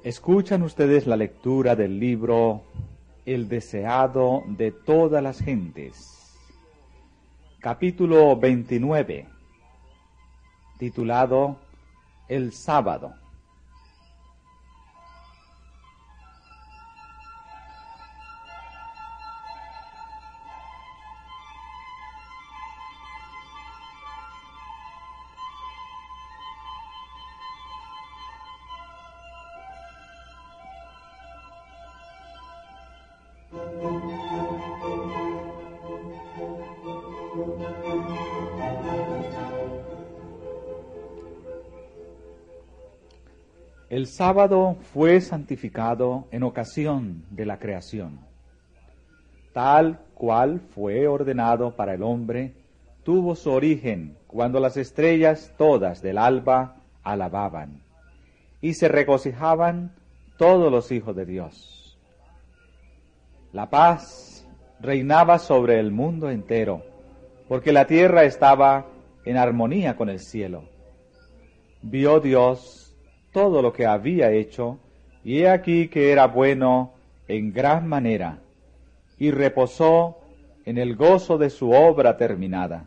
Escuchan ustedes la lectura del libro El deseado de todas las gentes, capítulo 29, titulado El sábado. El sábado fue santificado en ocasión de la creación. Tal cual fue ordenado para el hombre, tuvo su origen cuando las estrellas todas del alba alababan, y se regocijaban todos los hijos de Dios. La paz reinaba sobre el mundo entero, porque la tierra estaba en armonía con el cielo. Vio Dios todo lo que había hecho, y he aquí que era bueno en gran manera, y reposó en el gozo de su obra terminada.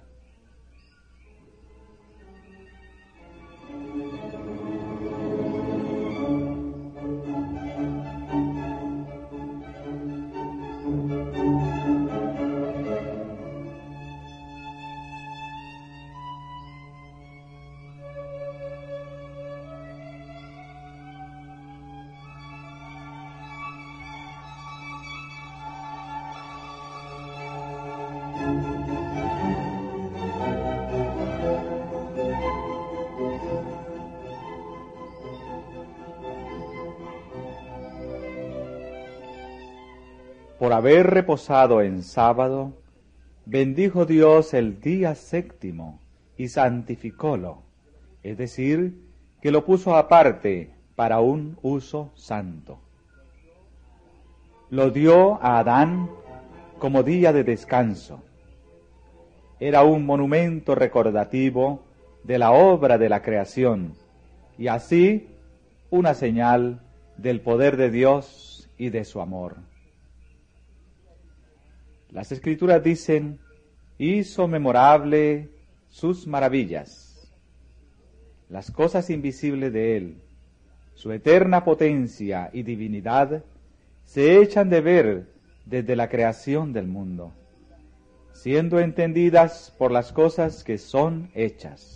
Por haber reposado en sábado, bendijo Dios el día séptimo y santificólo, es decir, que lo puso aparte para un uso santo. Lo dio a Adán como día de descanso. Era un monumento recordativo de la obra de la creación y así una señal del poder de Dios y de su amor. Las Escrituras dicen, hizo memorable sus maravillas, las cosas invisibles de Él, su eterna potencia y divinidad se echan de ver desde la creación del mundo, siendo entendidas por las cosas que son hechas.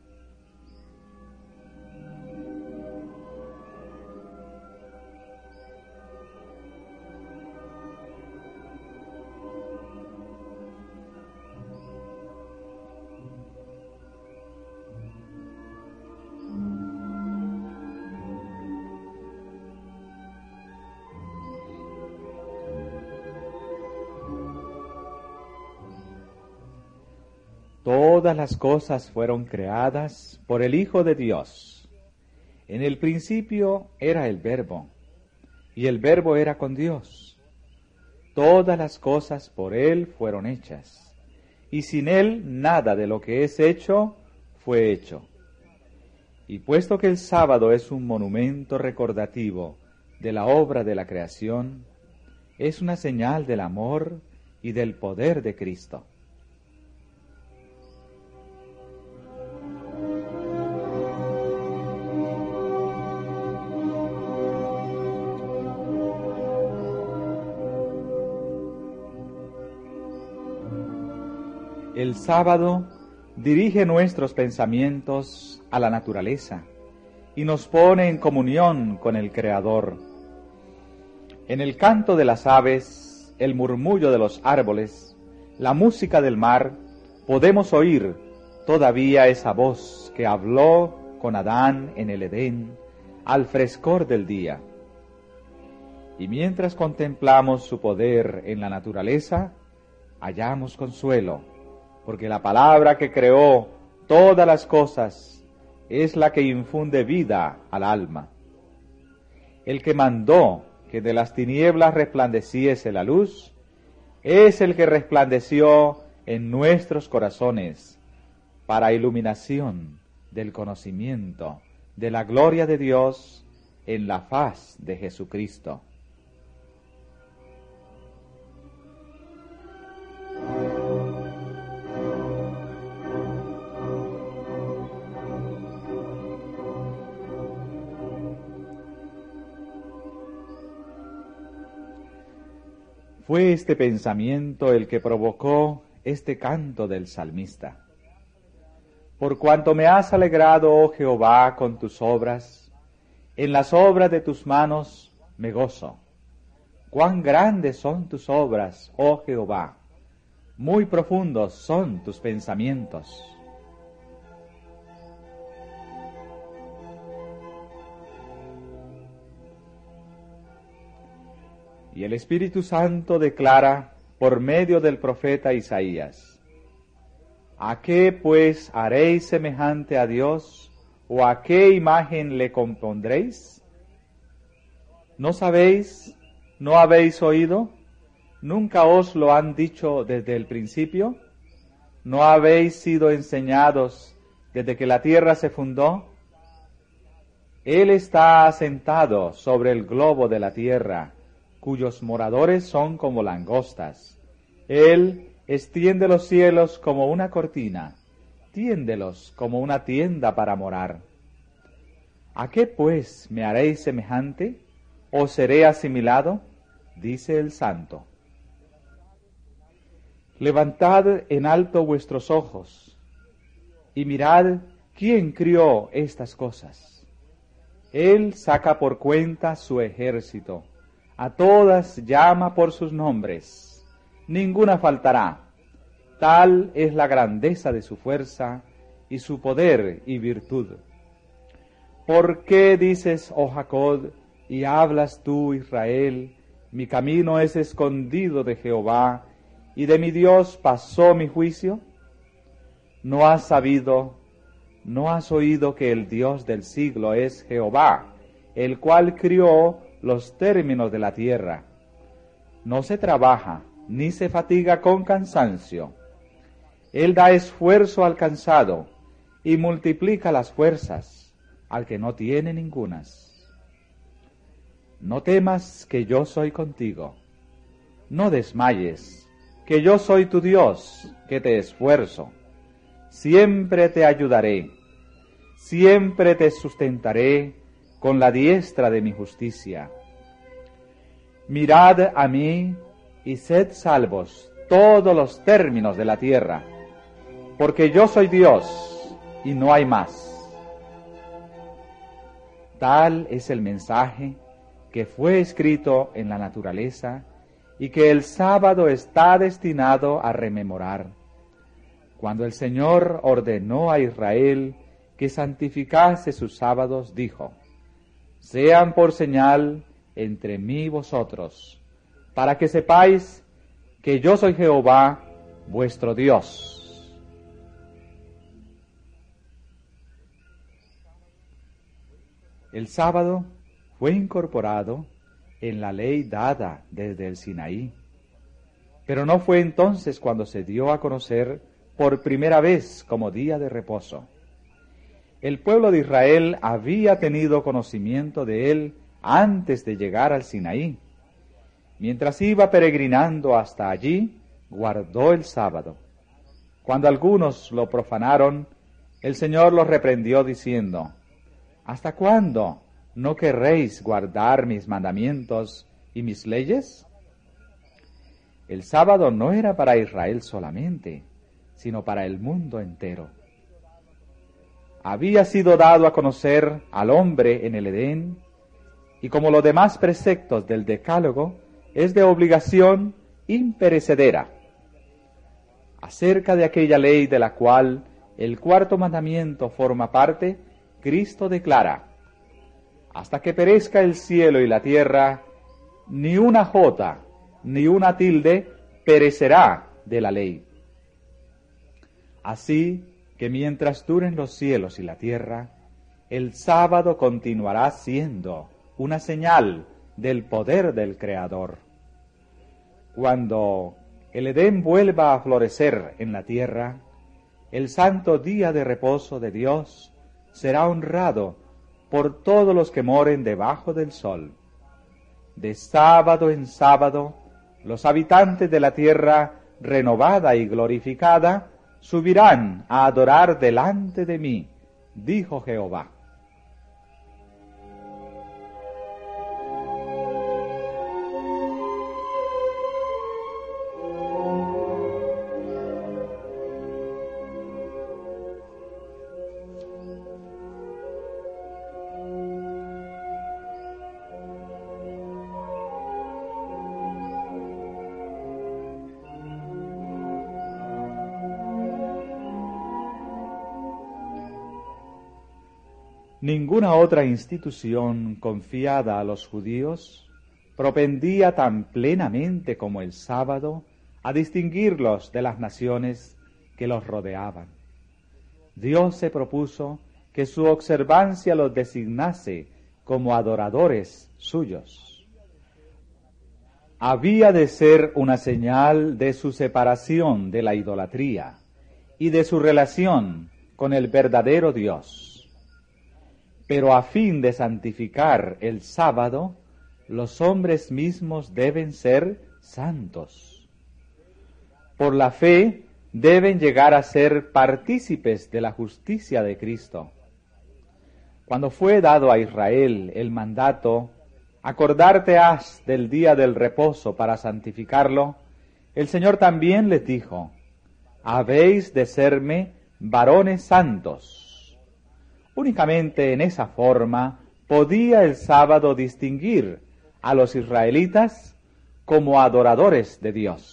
Todas las cosas fueron creadas por el Hijo de Dios. En el principio era el Verbo, y el Verbo era con Dios. Todas las cosas por Él fueron hechas, y sin Él nada de lo que es hecho fue hecho. Y puesto que el sábado es un monumento recordativo de la obra de la creación, es una señal del amor y del poder de Cristo. El sábado dirige nuestros pensamientos a la naturaleza y nos pone en comunión con el Creador. En el canto de las aves, el murmullo de los árboles, la música del mar, podemos oír todavía esa voz que habló con Adán en el Edén al frescor del día. Y mientras contemplamos su poder en la naturaleza, hallamos consuelo, porque la palabra que creó todas las cosas es la que infunde vida al alma. El que mandó que de las tinieblas resplandeciese la luz, es el que resplandeció en nuestros corazones para iluminación del conocimiento de la gloria de Dios en la faz de Jesucristo. Fue este pensamiento el que provocó este canto del salmista. Por cuanto me has alegrado, oh Jehová, con tus obras, en las obras de tus manos me gozo. Cuán grandes son tus obras, oh Jehová, muy profundos son tus pensamientos. Y el Espíritu Santo declara por medio del profeta Isaías: ¿a qué pues haréis semejante a Dios, o a qué imagen le compondréis? ¿No sabéis? ¿No habéis oído? ¿Nunca os lo han dicho desde el principio? ¿No habéis sido enseñados desde que la tierra se fundó? Él está asentado sobre el globo de la tierra, cuyos moradores son como langostas. Él extiende los cielos como una cortina, tiéndelos como una tienda para morar. ¿A qué pues me haréis semejante, o seré asimilado? Dice el Santo. Levantad en alto vuestros ojos, y mirad quién crió estas cosas. Él saca por cuenta su ejército, a todas llama por sus nombres, ninguna faltará. Tal es la grandeza de su fuerza y su poder y virtud. ¿Por qué dices, oh Jacob, y hablas tú, Israel, mi camino es escondido de Jehová, y de mi Dios pasó mi juicio? ¿No has sabido, no has oído que el Dios del siglo es Jehová, el cual crió los términos de la tierra? No se trabaja, ni se fatiga con cansancio. Él da esfuerzo al cansado, y multiplica las fuerzas al que no tiene ningunas. No temas, que yo soy contigo. No desmayes, que yo soy tu Dios, que te esfuerzo. Siempre te ayudaré, siempre te sustentaré con la diestra de mi justicia. Mirad a mí y sed salvos todos los términos de la tierra, porque yo soy Dios y no hay más. Tal es el mensaje que fue escrito en la naturaleza y que el sábado está destinado a rememorar. Cuando el Señor ordenó a Israel que santificase sus sábados, dijo: sean por señal entre mí y vosotros, para que sepáis que yo soy Jehová, vuestro Dios. El sábado fue incorporado en la ley dada desde el Sinaí, pero no fue entonces cuando se dio a conocer por primera vez como día de reposo. El pueblo de Israel había tenido conocimiento de él antes de llegar al Sinaí. Mientras iba peregrinando hasta allí, guardó el sábado. Cuando algunos lo profanaron, el Señor los reprendió diciendo: ¿hasta cuándo no querréis guardar mis mandamientos y mis leyes? El sábado no era para Israel solamente, sino para el mundo entero. Había sido dado a conocer al hombre en el Edén, y como los demás preceptos del Decálogo, es de obligación imperecedera. Acerca de aquella ley de la cual el cuarto mandamiento forma parte, Cristo declara: hasta que perezca el cielo y la tierra, ni una jota, ni una tilde perecerá de la ley. Así que mientras duren los cielos y la tierra, el sábado continuará siendo una señal del poder del Creador. Cuando el Edén vuelva a florecer en la tierra, el santo día de reposo de Dios será honrado por todos los que moren debajo del sol. De sábado en sábado, los habitantes de la tierra renovada y glorificada subirán a adorar delante de mí, dijo Jehová. Ninguna otra institución confiada a los judíos propendía tan plenamente como el sábado a distinguirlos de las naciones que los rodeaban. Dios se propuso que su observancia los designase como adoradores suyos. Había de ser una señal de su separación de la idolatría y de su relación con el verdadero Dios. Pero a fin de santificar el sábado, los hombres mismos deben ser santos. Por la fe deben llegar a ser partícipes de la justicia de Cristo. Cuando fue dado a Israel el mandato, acordarte has del día del reposo para santificarlo, el Señor también les dijo, habéis de serme varones santos. Únicamente en esa forma podía el sábado distinguir a los israelitas como adoradores de Dios.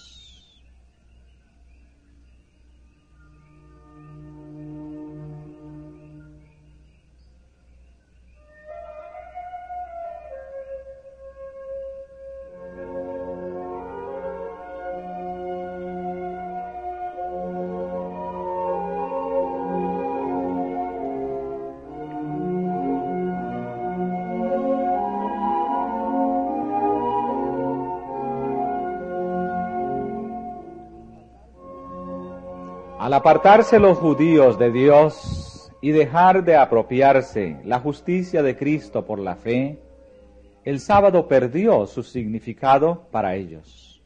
Al apartarse los judíos de Dios y dejar de apropiarse la justicia de Cristo por la fe, el sábado perdió su significado para ellos.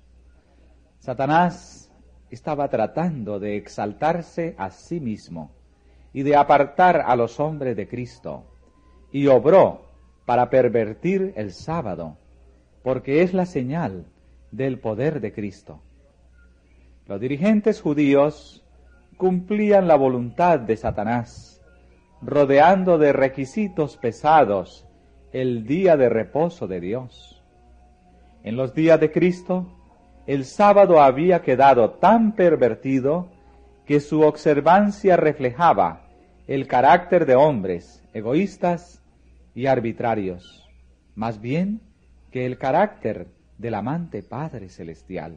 Satanás estaba tratando de exaltarse a sí mismo y de apartar a los hombres de Cristo, y obró para pervertir el sábado, porque es la señal del poder de Cristo. Los dirigentes judíos cumplían la voluntad de Satanás, rodeando de requisitos pesados el día de reposo de Dios. En los días de Cristo, el sábado había quedado tan pervertido que su observancia reflejaba el carácter de hombres egoístas y arbitrarios, más bien que el carácter del amante Padre Celestial.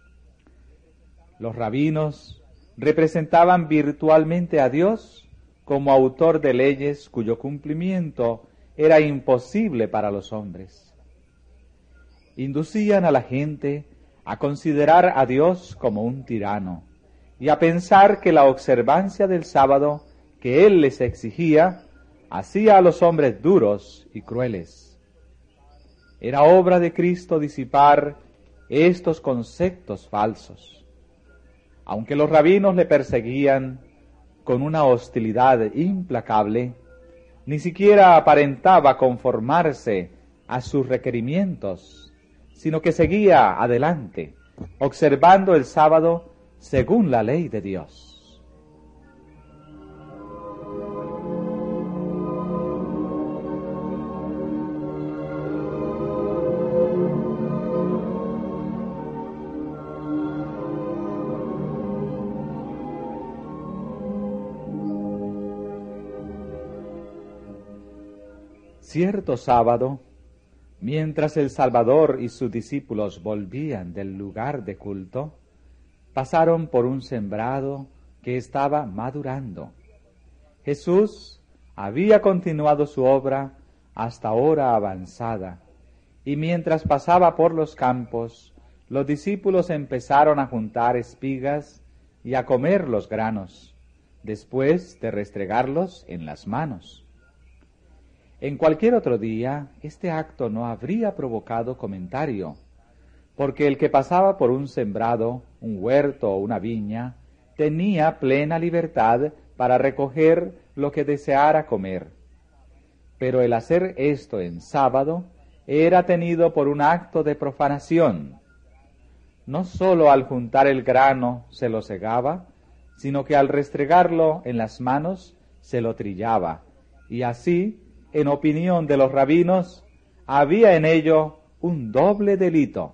Los rabinos representaban virtualmente a Dios como autor de leyes cuyo cumplimiento era imposible para los hombres. Inducían a la gente a considerar a Dios como un tirano y a pensar que la observancia del sábado que Él les exigía hacía a los hombres duros y crueles. Era obra de Cristo disipar estos conceptos falsos. Aunque los rabinos le perseguían con una hostilidad implacable, ni siquiera aparentaba conformarse a sus requerimientos, sino que seguía adelante, observando el sábado según la ley de Dios. Cierto sábado, mientras el Salvador y sus discípulos volvían del lugar de culto, pasaron por un sembrado que estaba madurando. Jesús había continuado su obra hasta hora avanzada, y mientras pasaba por los campos, los discípulos empezaron a juntar espigas y a comer los granos, después de restregarlos en las manos. En cualquier otro día, este acto no habría provocado comentario, porque el que pasaba por un sembrado, un huerto o una viña, tenía plena libertad para recoger lo que deseara comer. Pero el hacer esto en sábado era tenido por un acto de profanación. No sólo al juntar el grano se lo segaba, sino que al restregarlo en las manos se lo trillaba, y así, en opinión de los rabinos, había en ello un doble delito.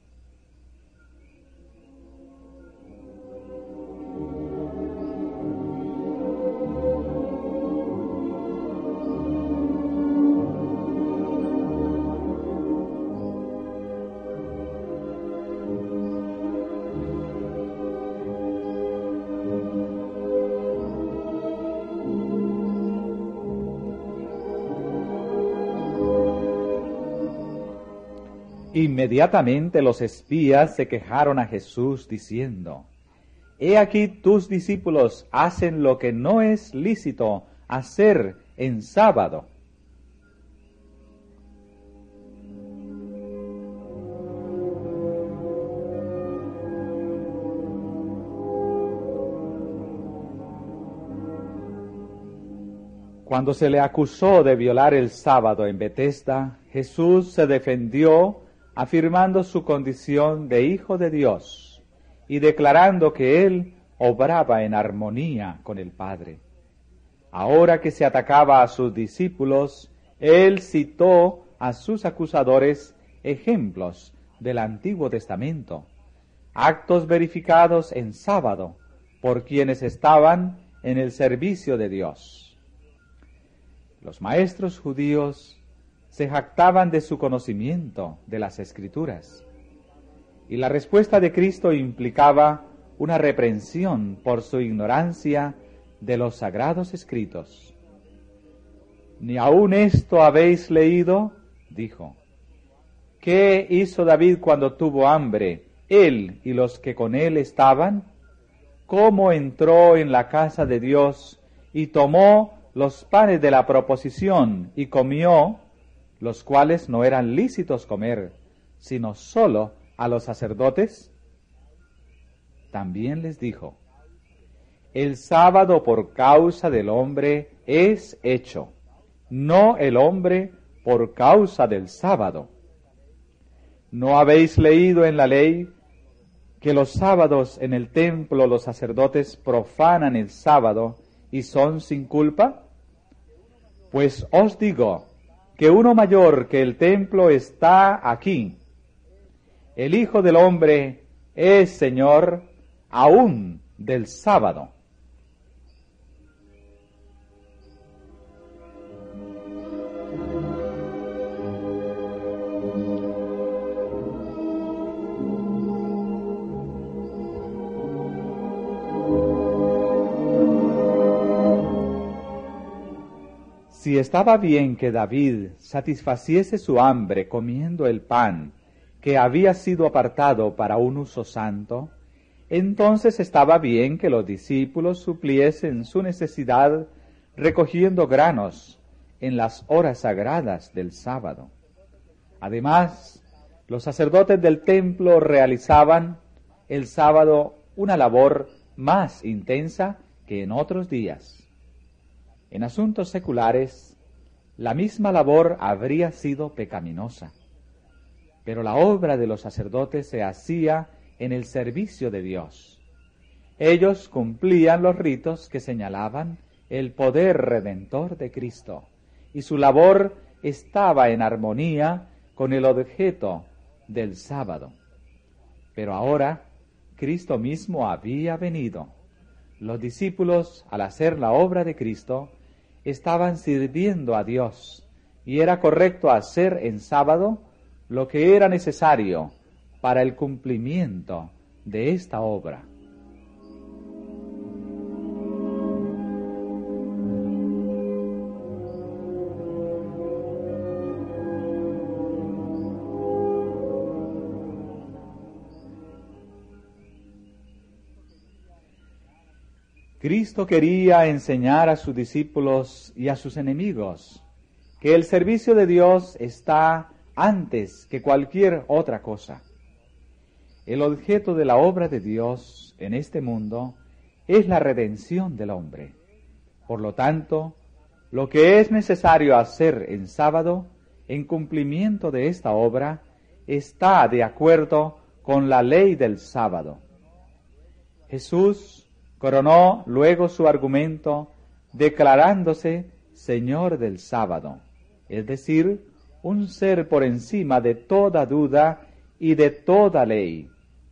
Inmediatamente los espías se quejaron a Jesús diciendo: He aquí tus discípulos hacen lo que no es lícito hacer en sábado. Cuando se le acusó de violar el sábado en Betesda, Jesús se defendió afirmando su condición de Hijo de Dios y declarando que Él obraba en armonía con el Padre. Ahora que se atacaba a sus discípulos, Él citó a sus acusadores ejemplos del Antiguo Testamento, actos verificados en sábado por quienes estaban en el servicio de Dios. Los maestros judíos se jactaban de su conocimiento de las Escrituras, y la respuesta de Cristo implicaba una reprensión por su ignorancia de los sagrados escritos. ¿Ni aún esto habéis leído?, dijo. ¿Qué hizo David cuando tuvo hambre, él y los que con él estaban? ¿Cómo entró en la casa de Dios y tomó los panes de la proposición y comió, los cuales no eran lícitos comer, sino sólo a los sacerdotes? También les dijo: el sábado por causa del hombre es hecho, no el hombre por causa del sábado. ¿No habéis leído en la ley que los sábados en el templo los sacerdotes profanan el sábado y son sin culpa? Pues os digo que uno mayor que el templo está aquí. El Hijo del Hombre es Señor aún del sábado. Si estaba bien que David satisfaciese su hambre comiendo el pan que había sido apartado para un uso santo, entonces estaba bien que los discípulos supliesen su necesidad recogiendo granos en las horas sagradas del sábado. Además, los sacerdotes del templo realizaban el sábado una labor más intensa que en otros días. En asuntos seculares, la misma labor habría sido pecaminosa, pero la obra de los sacerdotes se hacía en el servicio de Dios. Ellos cumplían los ritos que señalaban el poder redentor de Cristo, y su labor estaba en armonía con el objeto del sábado. Pero ahora Cristo mismo había venido. Los discípulos, al hacer la obra de Cristo, estaban sirviendo a Dios, y era correcto hacer en sábado lo que era necesario para el cumplimiento de esta obra. Cristo quería enseñar a sus discípulos y a sus enemigos que el servicio de Dios está antes que cualquier otra cosa. El objeto de la obra de Dios en este mundo es la redención del hombre. Por lo tanto, lo que es necesario hacer en sábado, en cumplimiento de esta obra, está de acuerdo con la ley del sábado. Jesús coronó luego su argumento declarándose Señor del sábado, es decir, un ser por encima de toda duda y de toda ley.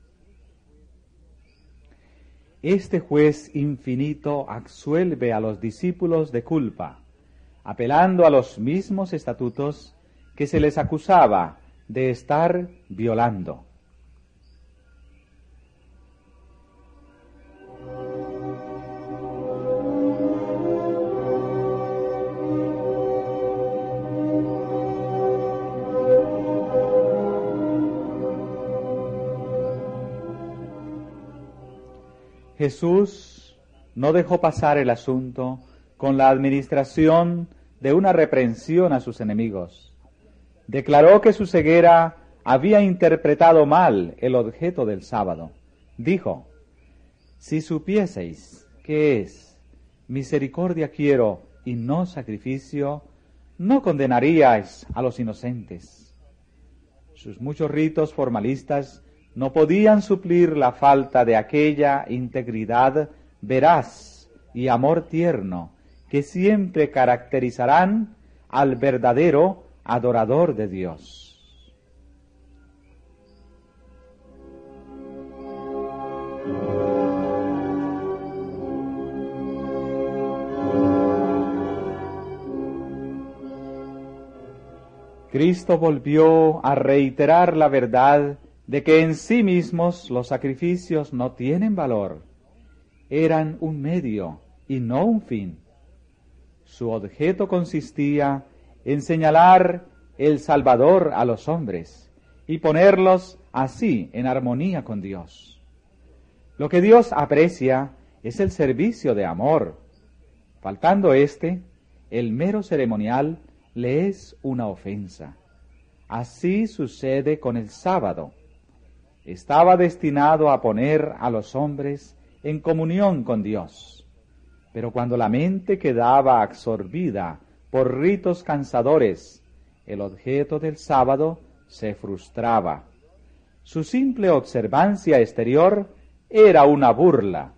Este juez infinito absuelve a los discípulos de culpa, apelando a los mismos estatutos que se les acusaba de estar violando. Jesús no dejó pasar el asunto con la administración de una reprensión a sus enemigos. Declaró que su ceguera había interpretado mal el objeto del sábado. Dijo: si supieseis que es misericordia quiero y no sacrificio, no condenaríais a los inocentes. Sus muchos ritos formalistas no podían suplir la falta de aquella integridad veraz y amor tierno que siempre caracterizarán al verdadero adorador de Dios. Cristo volvió a reiterar la verdad de que en sí mismos los sacrificios no tienen valor. Eran un medio y no un fin. Su objeto consistía en señalar el Salvador a los hombres y ponerlos así en armonía con Dios. Lo que Dios aprecia es el servicio de amor. Faltando éste, el mero ceremonial le es una ofensa. Así sucede con el sábado. Estaba destinado a poner a los hombres en comunión con Dios. Pero cuando la mente quedaba absorbida por ritos cansadores, el objeto del sábado se frustraba. Su simple observancia exterior era una burla.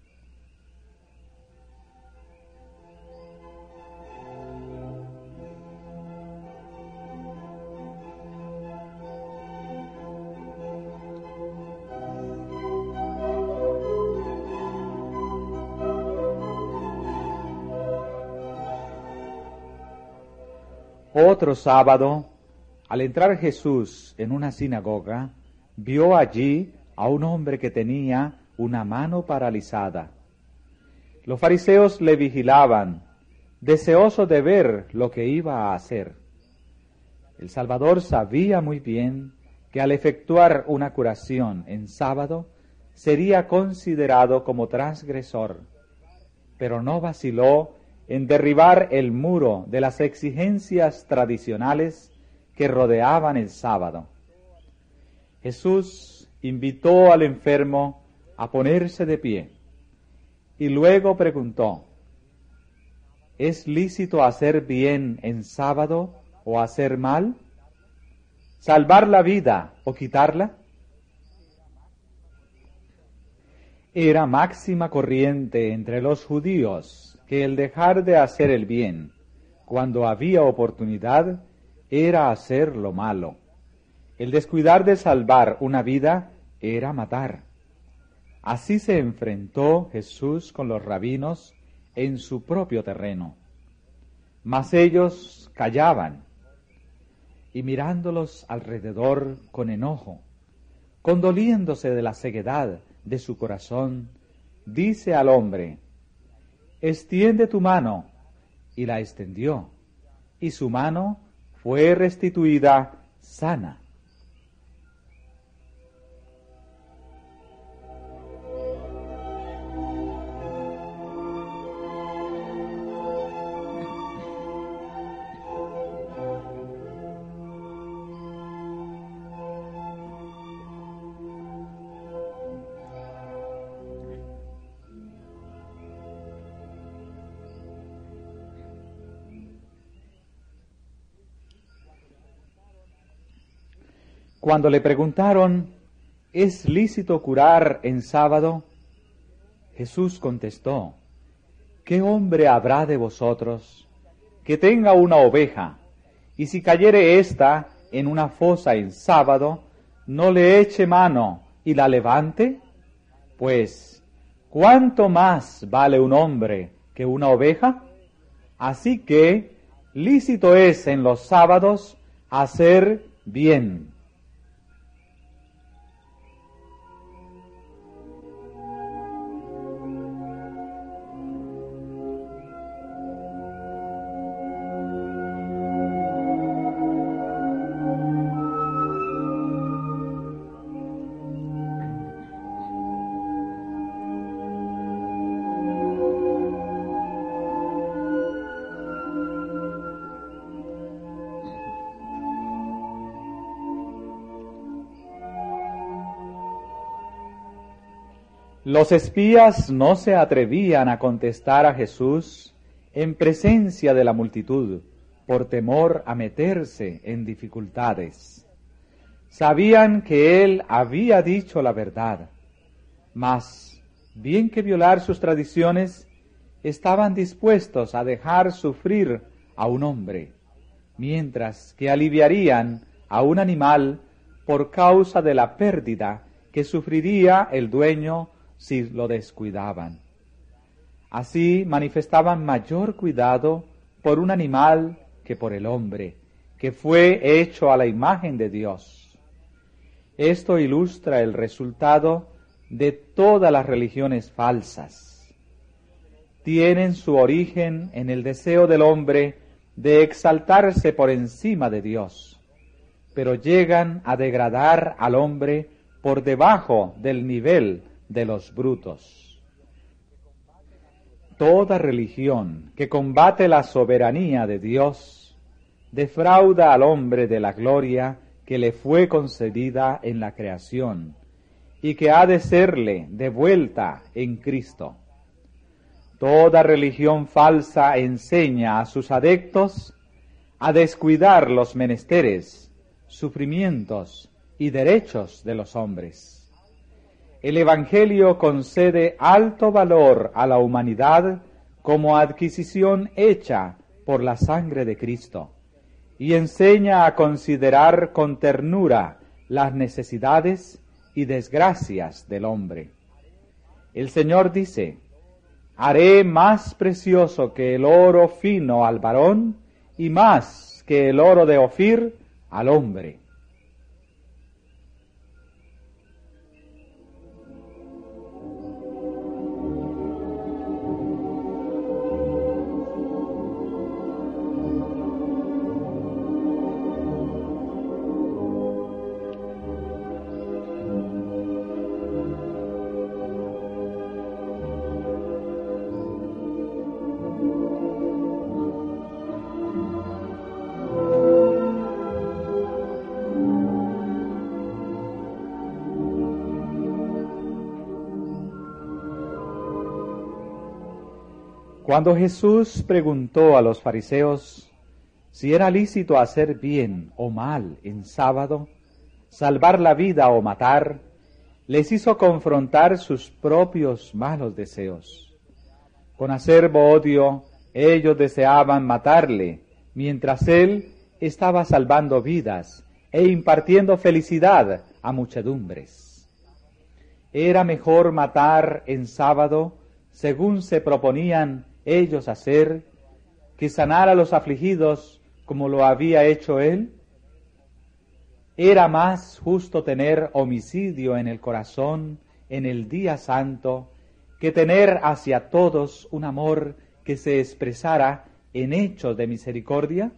Otro sábado, al entrar Jesús en una sinagoga, vio allí a un hombre que tenía una mano paralizada. Los fariseos le vigilaban, deseosos de ver lo que iba a hacer. El Salvador sabía muy bien que al efectuar una curación en sábado sería considerado como transgresor, pero no vaciló en derribar el muro de las exigencias tradicionales que rodeaban el sábado. Jesús invitó al enfermo a ponerse de pie y luego preguntó: ¿es lícito hacer bien en sábado o hacer mal? ¿Salvar la vida o quitarla? Era máxima corriente entre los judíos que el dejar de hacer el bien, cuando había oportunidad, era hacer lo malo. El descuidar de salvar una vida era matar. Así se enfrentó Jesús con los rabinos en su propio terreno. Mas ellos callaban, y mirándolos alrededor con enojo, condoliéndose de la ceguedad de su corazón, dice al hombre: extiende tu mano, y la extendió, y su mano fue restituida sana. Cuando le preguntaron, ¿es lícito curar en sábado? Jesús contestó, ¿qué hombre habrá de vosotros que tenga una oveja, y si cayere ésta en una fosa en sábado, no le eche mano y la levante? Pues, ¿cuánto más vale un hombre que una oveja? Así que, lícito es en los sábados hacer bien. Los espías no se atrevían a contestar a Jesús en presencia de la multitud, por temor a meterse en dificultades. Sabían que él había dicho la verdad, mas, bien que violar sus tradiciones, estaban dispuestos a dejar sufrir a un hombre, mientras que aliviarían a un animal por causa de la pérdida que sufriría el dueño si lo descuidaban. Así manifestaban mayor cuidado por un animal que por el hombre, que fue hecho a la imagen de Dios. Esto ilustra el resultado de todas las religiones falsas. Tienen su origen en el deseo del hombre de exaltarse por encima de Dios, pero llegan a degradar al hombre por debajo del nivel de los brutos. Toda religión que combate la soberanía de Dios defrauda al hombre de la gloria que le fue concedida en la creación y que ha de serle devuelta en Cristo. Toda religión falsa enseña a sus adeptos a descuidar los menesteres, sufrimientos y derechos de los hombres. El Evangelio concede alto valor a la humanidad como adquisición hecha por la sangre de Cristo y enseña a considerar con ternura las necesidades y desgracias del hombre. El Señor dice, haré más precioso que el oro fino al varón y más que el oro de Ofir al hombre. Cuando Jesús preguntó a los fariseos si era lícito hacer bien o mal en sábado, salvar la vida o matar, les hizo confrontar sus propios malos deseos. Con acerbo odio, ellos deseaban matarle, mientras él estaba salvando vidas e impartiendo felicidad a muchedumbres. Era mejor matar en sábado, según se proponían ellos hacer, que sanar a los afligidos como lo había hecho él. Era más justo tener homicidio en el corazón en el día santo que tener hacia todos un amor que se expresara en hechos de misericordia.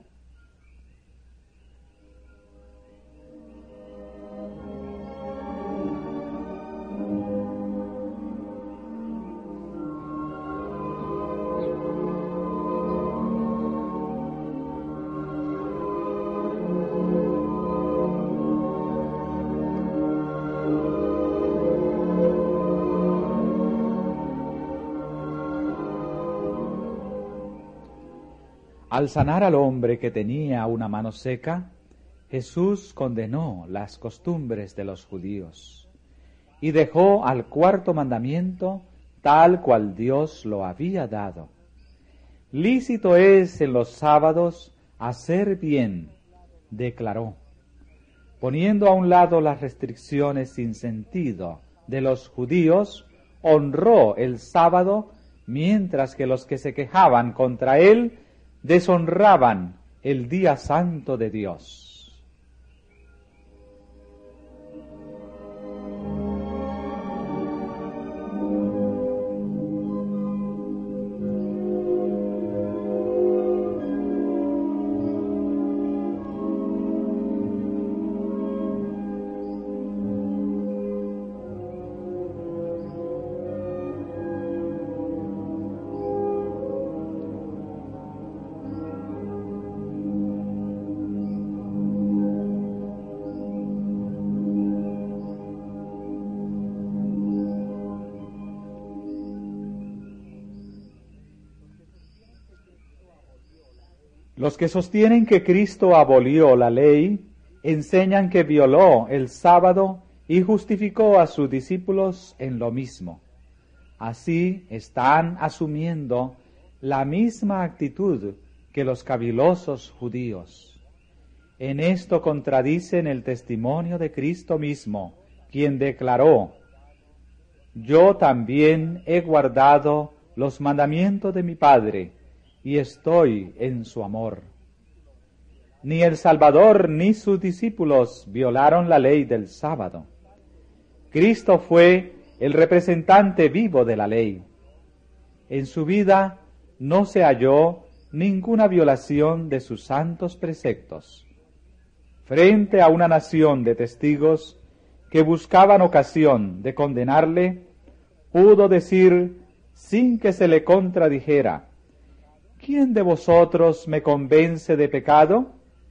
Al sanar al hombre que tenía una mano seca, Jesús condenó las costumbres de los judíos y dejó al cuarto mandamiento tal cual Dios lo había dado. Lícito es en los sábados hacer bien, declaró, poniendo a un lado las restricciones sin sentido de los judíos, honró el sábado, mientras que los que se quejaban contra él deshonraban el día santo de Dios. Los que sostienen que Cristo abolió la ley, enseñan que violó el sábado y justificó a sus discípulos en lo mismo. Así están asumiendo la misma actitud que los cavilosos judíos. En esto contradicen el testimonio de Cristo mismo, quien declaró: yo también he guardado los mandamientos de mi Padre, y estoy en su amor. Ni el Salvador ni sus discípulos violaron la ley del sábado. Cristo fue el representante vivo de la ley. En su vida no se halló ninguna violación de sus santos preceptos. Frente a una nación de testigos que buscaban ocasión de condenarle, pudo decir sin que se le contradijera: ¿quién de vosotros me convence de pecado?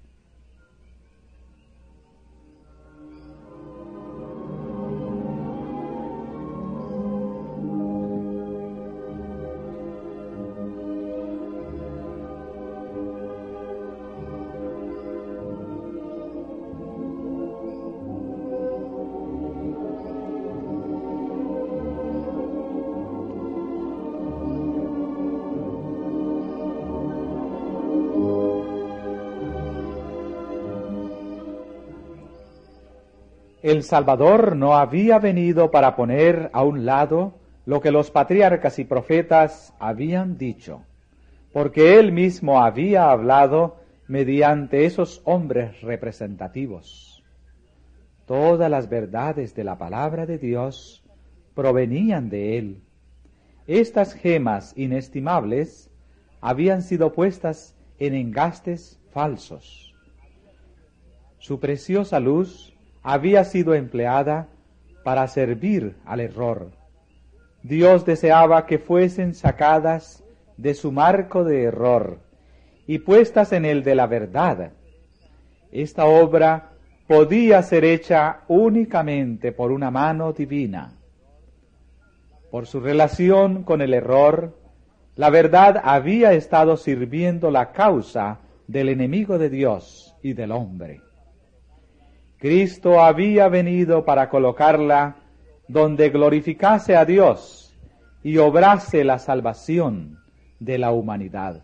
El Salvador no había venido para poner a un lado lo que los patriarcas y profetas habían dicho, porque él mismo había hablado mediante esos hombres representativos. Todas las verdades de la palabra de Dios provenían de él. Estas gemas inestimables habían sido puestas en engastes falsos. Su preciosa luz había sido empleada para servir al error. Dios deseaba que fuesen sacadas de su marco de error y puestas en el de la verdad. Esta obra podía ser hecha únicamente por una mano divina. Por su relación con el error, la verdad había estado sirviendo la causa del enemigo de Dios y del hombre. Cristo había venido para colocarla donde glorificase a Dios y obrase la salvación de la humanidad.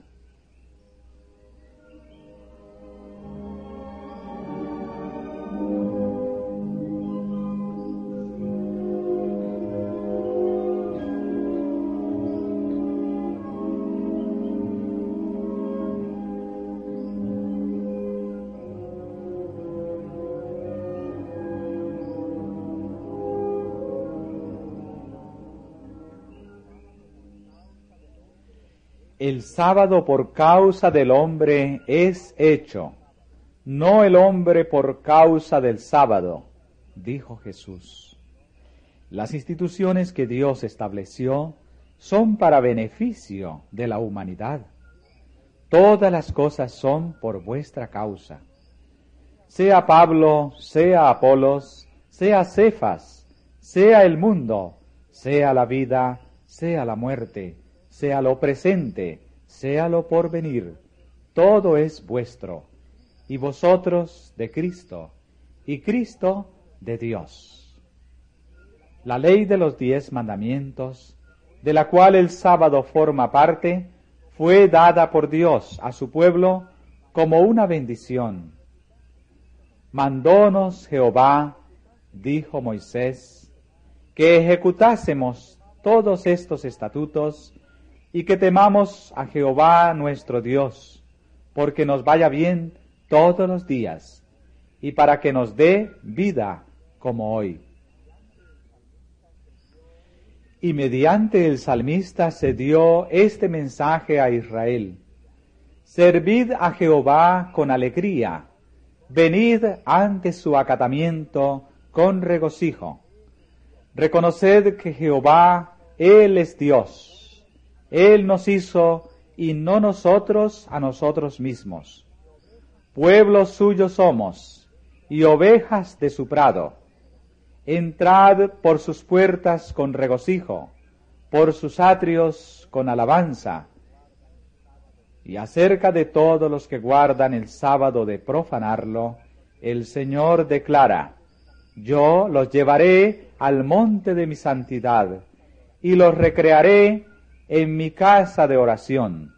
El sábado por causa del hombre es hecho, no el hombre por causa del sábado, dijo Jesús. Las instituciones que Dios estableció son para beneficio de la humanidad. Todas las cosas son por vuestra causa. Sea Pablo, sea Apolos, sea Cefas, sea el mundo, sea la vida, sea la muerte, sea lo presente, sea lo porvenir, todo es vuestro, y vosotros de Cristo, y Cristo de Dios. La ley de los 10 mandamientos, de la cual el sábado forma parte, fue dada por Dios a su pueblo como una bendición. Mandónos Jehová, dijo Moisés, que ejecutásemos todos estos estatutos y que temamos a Jehová nuestro Dios, porque nos vaya bien todos los días y para que nos dé vida como hoy. Y mediante el salmista se dio este mensaje a Israel: servid a Jehová con alegría, venid ante su acatamiento con regocijo. Reconoced que Jehová, Él es Dios. Él nos hizo y no nosotros a nosotros mismos. Pueblo suyo somos y ovejas de su prado. Entrad por sus puertas con regocijo, por sus atrios con alabanza. Y acerca de todos los que guardan el sábado de profanarlo, el Señor declara: yo los llevaré al monte de mi santidad, y los recrearé en mi casa de oración.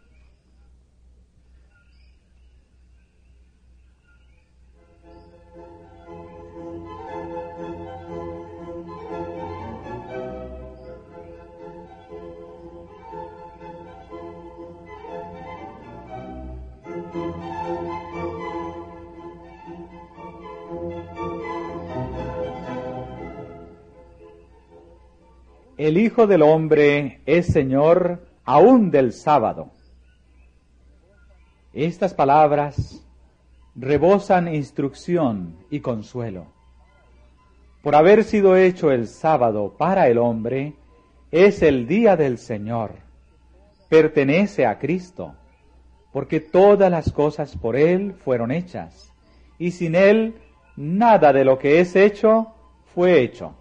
El Hijo del Hombre es Señor aún del sábado. Estas palabras rebosan instrucción y consuelo. Por haber sido hecho el sábado para el hombre, es el día del Señor. Pertenece a Cristo, porque todas las cosas por Él fueron hechas, y sin Él nada de lo que es hecho fue hecho.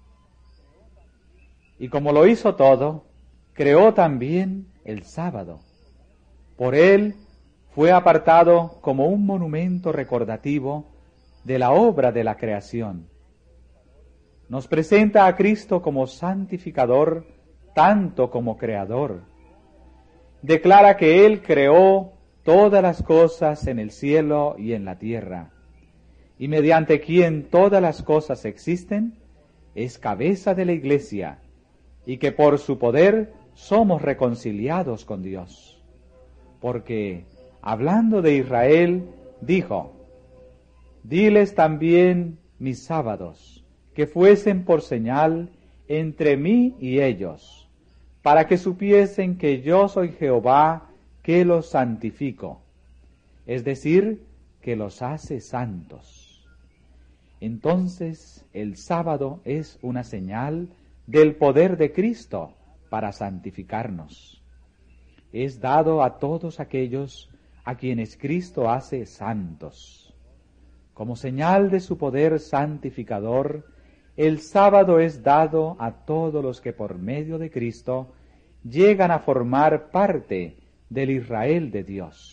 Y como lo hizo todo, creó también el sábado. Por Él fue apartado como un monumento recordativo de la obra de la creación. Nos presenta a Cristo como santificador, tanto como creador. Declara que Él creó todas las cosas en el cielo y en la tierra, y mediante quien todas las cosas existen, es cabeza de la Iglesia, y que por su poder somos reconciliados con Dios. Porque, hablando de Israel, dijo: diles también mis sábados, que fuesen por señal entre mí y ellos, para que supiesen que yo soy Jehová, que los santifico, es decir, que los hace santos. Entonces, el sábado es una señal del poder de Cristo para santificarnos. Es dado a todos aquellos a quienes Cristo hace santos. Como señal de su poder santificador, el sábado es dado a todos los que por medio de Cristo llegan a formar parte del Israel de Dios.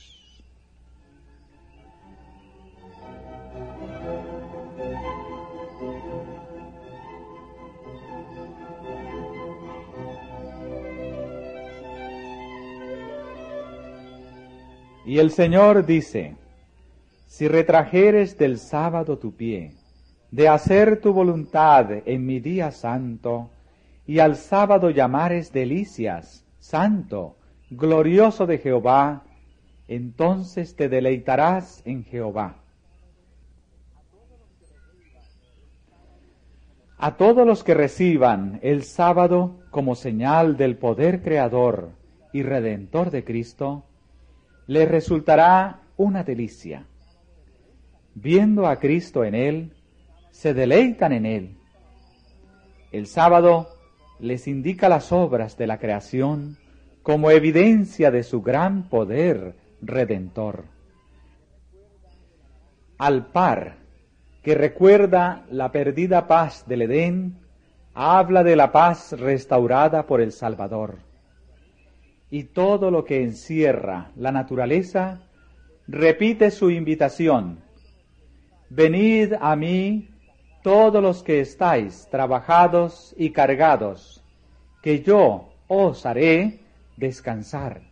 Y el Señor dice: si retrajeres del sábado tu pie, de hacer tu voluntad en mi día santo, y al sábado llamares delicias, santo, glorioso de Jehová, entonces te deleitarás en Jehová. A todos los que reciban el sábado como señal del poder creador y redentor de Cristo, les resultará una delicia. Viendo a Cristo en él, se deleitan en él. El sábado les indica las obras de la creación como evidencia de su gran poder redentor. Al par que recuerda la perdida paz del Edén, habla de la paz restaurada por el Salvador. Y todo lo que encierra la naturaleza repite su invitación: venid a mí todos los que estáis trabajados y cargados, que yo os haré descansar.